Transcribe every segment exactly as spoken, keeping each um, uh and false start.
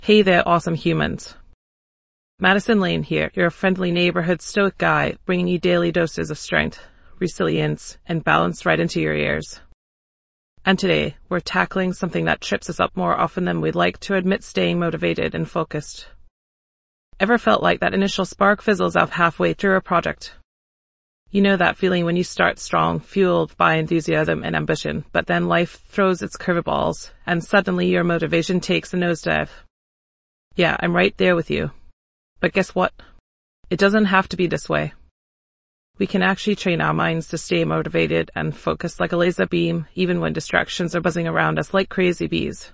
Hey there, awesome humans. Madison Lane here, your friendly neighborhood stoic guy, bringing you daily doses of strength, resilience, and balance right into your ears. And today, we're tackling something that trips us up more often than we'd like to admit: staying motivated and focused. Ever felt like that initial spark fizzles out halfway through a project? You know that feeling when you start strong, fueled by enthusiasm and ambition, but then life throws its curveballs, and suddenly your motivation takes a nosedive. Yeah, I'm right there with you. But guess what? It doesn't have to be this way. We can actually train our minds to stay motivated and focused like a laser beam, even when distractions are buzzing around us like crazy bees.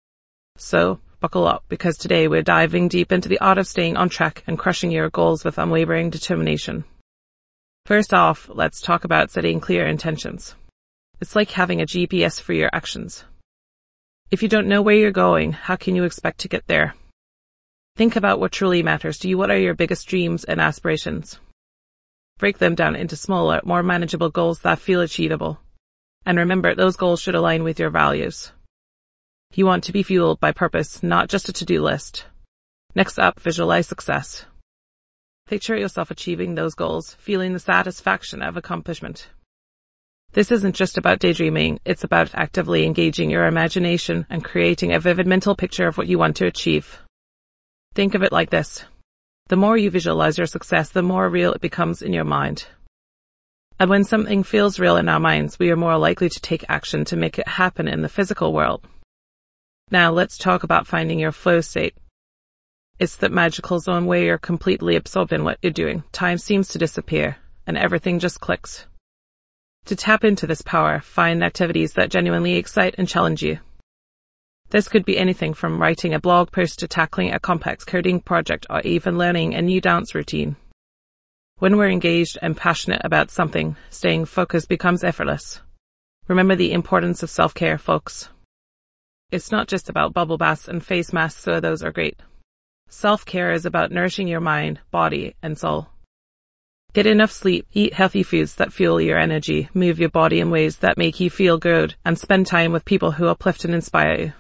So, buckle up, because today we're diving deep into the art of staying on track and crushing your goals with unwavering determination. First off, let's talk about setting clear intentions. It's like having a G P S for your actions. If you don't know where you're going, how can you expect to get there? Think about what truly matters to you. What are your biggest dreams and aspirations? Break them down into smaller, more manageable goals that feel achievable. And remember, those goals should align with your values. You want to be fueled by purpose, not just a to-do list. Next up, visualize success. Picture yourself achieving those goals, feeling the satisfaction of accomplishment. This isn't just about daydreaming, it's about actively engaging your imagination and creating a vivid mental picture of what you want to achieve. Think of it like this. The more you visualize your success, the more real it becomes in your mind. And when something feels real in our minds, we are more likely to take action to make it happen in the physical world. Now let's talk about finding your flow state. It's that magical zone where you're completely absorbed in what you're doing. Time seems to disappear, and everything just clicks. To tap into this power, find activities that genuinely excite and challenge you. This could be anything from writing a blog post to tackling a complex coding project or even learning a new dance routine. When we're engaged and passionate about something, staying focused becomes effortless. Remember the importance of self-care, folks. It's not just about bubble baths and face masks, though those are great. Self-care is about nourishing your mind, body, and soul. Get enough sleep, eat healthy foods that fuel your energy, move your body in ways that make you feel good, and spend time with people who uplift and inspire you.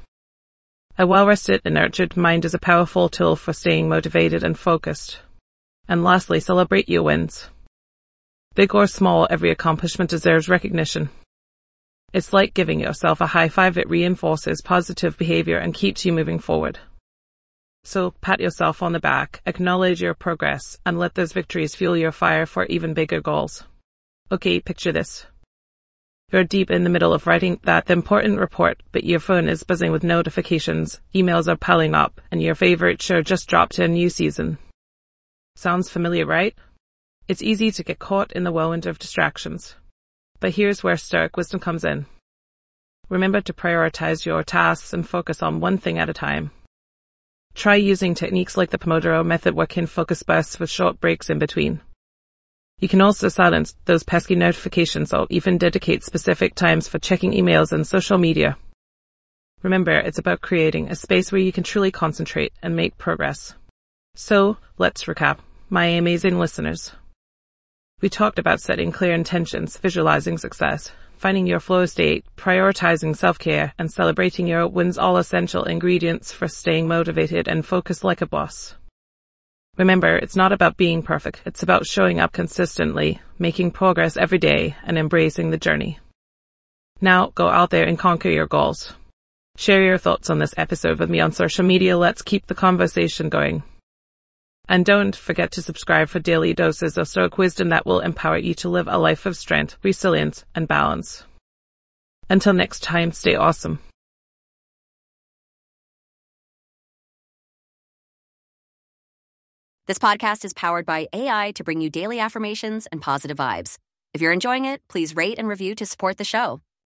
A well-rested and nurtured mind is a powerful tool for staying motivated and focused. And lastly, celebrate your wins. Big or small, every accomplishment deserves recognition. It's like giving yourself a high five. It reinforces positive behavior and keeps you moving forward. So pat yourself on the back, acknowledge your progress, and let those victories fuel your fire for even bigger goals. Okay, picture this. You're deep in the middle of writing that important report, but your phone is buzzing with notifications, emails are piling up, and your favorite show just dropped a new season. Sounds familiar, right? It's easy to get caught in the whirlwind of distractions. But here's where Stoic wisdom comes in. Remember to prioritize your tasks and focus on one thing at a time. Try using techniques like the Pomodoro method, working focus bursts with short breaks in between. You can also silence those pesky notifications or even dedicate specific times for checking emails and social media. Remember, it's about creating a space where you can truly concentrate and make progress. So, let's recap, my amazing listeners. We talked about setting clear intentions, visualizing success, finding your flow state, prioritizing self-care, and celebrating your wins, all essential ingredients for staying motivated and focused like a boss. Remember, it's not about being perfect. It's about showing up consistently, making progress every day, and embracing the journey. Now, go out there and conquer your goals. Share your thoughts on this episode with me on social media. Let's keep the conversation going. And don't forget to subscribe for daily doses of Stoic wisdom that will empower you to live a life of strength, resilience, and balance. Until next time, stay awesome. This podcast is powered by A I to bring you daily affirmations and positive vibes. If you're enjoying it, please rate and review to support the show.